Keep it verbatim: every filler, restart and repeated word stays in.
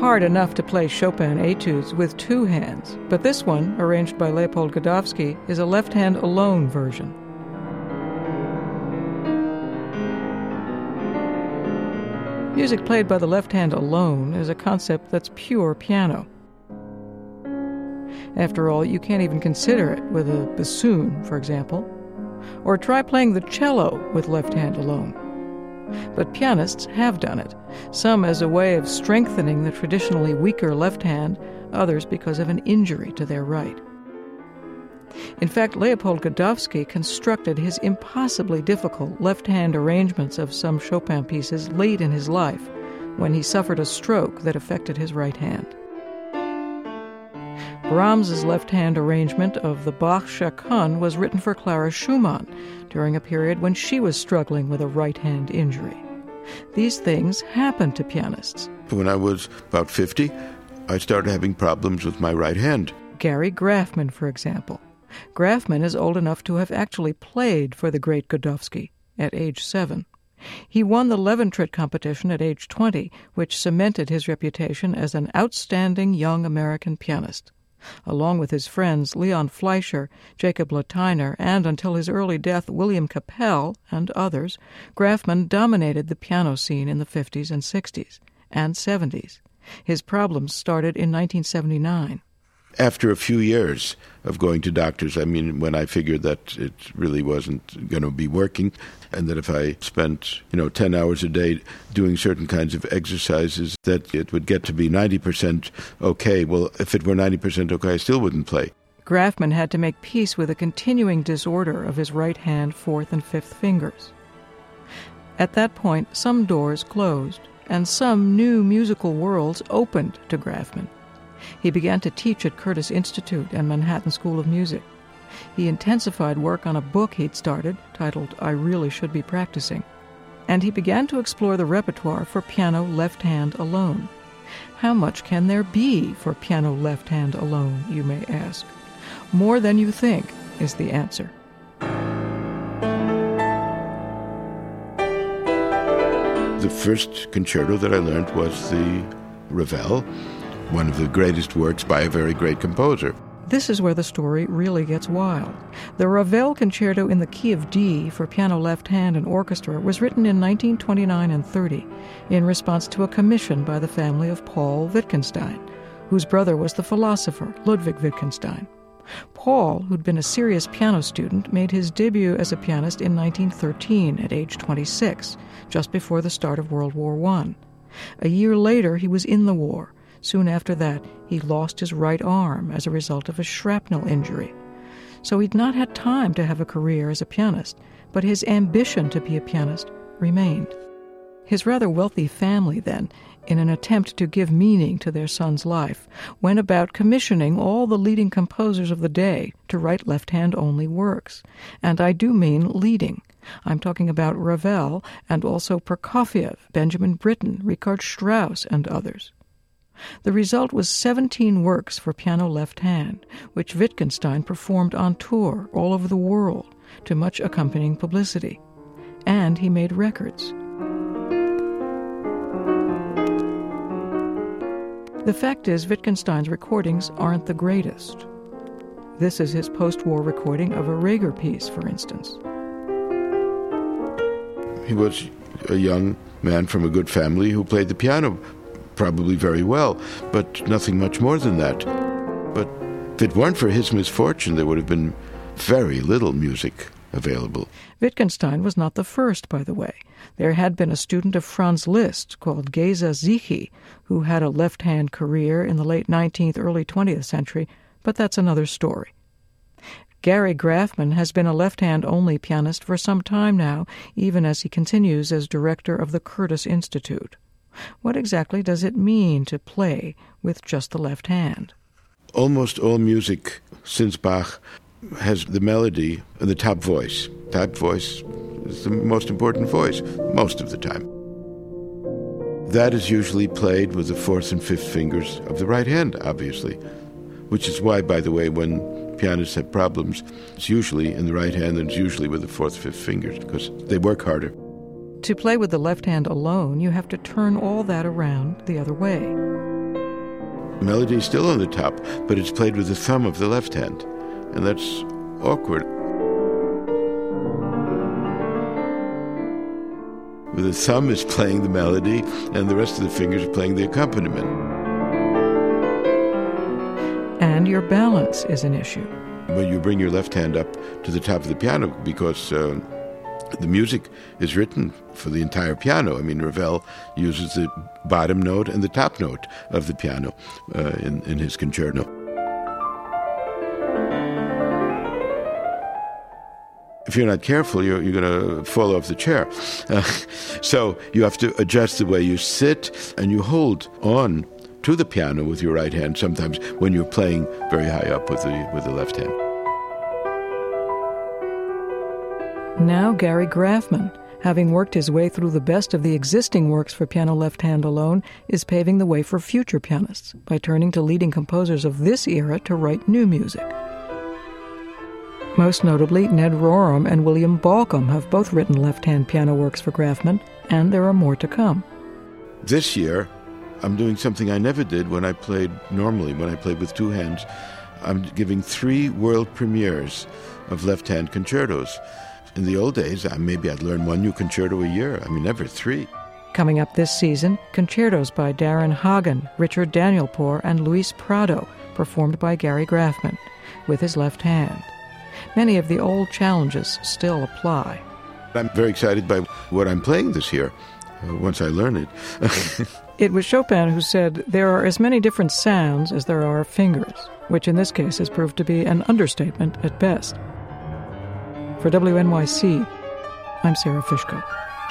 hard enough to play Chopin etudes with two hands, but this one, arranged by Leopold Godowsky, is a left-hand alone version. Music played by the left hand alone is a concept that's pure piano. After all, you can't even consider it with a bassoon, for example. Or try playing the cello with left hand alone. But pianists have done it, some as a way of strengthening the traditionally weaker left hand, others because of an injury to their right. In fact, Leopold Godowsky constructed his impossibly difficult left-hand arrangements of some Chopin pieces late in his life, when he suffered a stroke that affected his right hand. Brahms's left-hand arrangement of the Bach Chaconne was written for Clara Schumann during a period when she was struggling with a right-hand injury. These things happen to pianists. When I was about fifty, I started having problems with my right hand. Gary Grafman, for example. Grafman is old enough to have actually played for the great Godowsky at age seven. He won the Leventritt competition at age twenty, which cemented his reputation as an outstanding young American pianist. Along with his friends Leon Fleischer, Jacob Lateiner, and until his early death, William Capell and others, Grafman dominated the piano scene in the fifties and sixties and seventies. His problems started in nineteen seventy-nine. After a few years of going to doctors, I mean, when I figured that it really wasn't going to be working, and that if I spent, you know, ten hours a day doing certain kinds of exercises, that it would get to be ninety percent okay. Well, if it were ninety percent okay, I still wouldn't play. Grafman had to make peace with a continuing disorder of his right hand fourth and fifth fingers. At that point, some doors closed, and some new musical worlds opened to Grafman. He began to teach at Curtis Institute and Manhattan School of Music. He intensified work on a book he'd started, titled I Really Should Be Practicing. And he began to explore the repertoire for piano left hand alone. How much can there be for piano left hand alone, you may ask? More than you think is the answer. The first concerto that I learned was the Ravel, one of the greatest works by a very great composer. This is where the story really gets wild. The Ravel Concerto in the key of D for piano left hand and orchestra was written in nineteen twenty-nine and thirty in response to a commission by the family of Paul Wittgenstein, whose brother was the philosopher Ludwig Wittgenstein. Paul, who'd been a serious piano student, made his debut as a pianist in nineteen thirteen at age twenty-six, just before the start of World War One. A year later, he was in the war. Soon after that, he lost his right arm as a result of a shrapnel injury. So he'd not had time to have a career as a pianist, but his ambition to be a pianist remained. His rather wealthy family, then, in an attempt to give meaning to their son's life, went about commissioning all the leading composers of the day to write left-hand-only works. And I do mean leading. I'm talking about Ravel and also Prokofiev, Benjamin Britten, Richard Strauss, and others. The result was seventeen works for piano left hand, which Wittgenstein performed on tour all over the world, to much accompanying publicity. And he made records. The fact is, Wittgenstein's recordings aren't the greatest. This is his post-war recording of a Reger piece, for instance. He was a young man from a good family who played the piano probably very well, but nothing much more than that. But if it weren't for his misfortune, there would have been very little music available. Wittgenstein was not the first, by the way. There had been a student of Franz Liszt called Geza Zichi, who had a left-hand career in the late nineteenth, early twentieth century, but that's another story. Gary Grafman has been a left-hand-only pianist for some time now, even as he continues as director of the Curtis Institute. What exactly does it mean to play with just the left hand? Almost all music since Bach has the melody and the top voice. Top voice is the most important voice, most of the time. That is usually played with the fourth and fifth fingers of the right hand, obviously, which is why, by the way, when pianists have problems, it's usually in the right hand and it's usually with the fourth, fifth fingers, because they work harder. To play with the left hand alone, you have to turn all that around the other way. melody is still on the top, but it's played with the thumb of the left hand, and that's awkward. The thumb is playing the melody, and the rest of the fingers are playing the accompaniment. And your balance is an issue. When you bring your left hand up to the top of the piano, because uh, the music is written for the entire piano. I mean, Ravel uses the bottom note and the top note of the piano uh, in, in his concerto. If you're not careful, you're, you're going to fall off the chair. Uh, so you have to adjust the way you sit, and you hold on to the piano with your right hand sometimes when you're playing very high up with the with the left hand. Now Gary Graffman, having worked his way through the best of the existing works for piano left hand alone, is paving the way for future pianists by turning to leading composers of this era to write new music. Most notably, Ned Rorem and William Balcom have both written left-hand piano works for Graffman, and there are more to come. This year, I'm doing something I never did when I played normally, when I played with two hands. I'm giving three world premieres of left-hand concertos. In the old days, maybe I'd learn one new concerto a year. I mean, never three. Coming up this season, concertos by Darren Hagen, Richard Danielpour, and Luis Prado, performed by Gary Graffman, with his left hand. Many of the old challenges still apply. I'm very excited by what I'm playing this year, uh, once I learn it. It was Chopin who said, "There are as many different sounds as there are fingers," which in this case has proved to be an understatement at best. For W N Y C, I'm Sarah Fishko.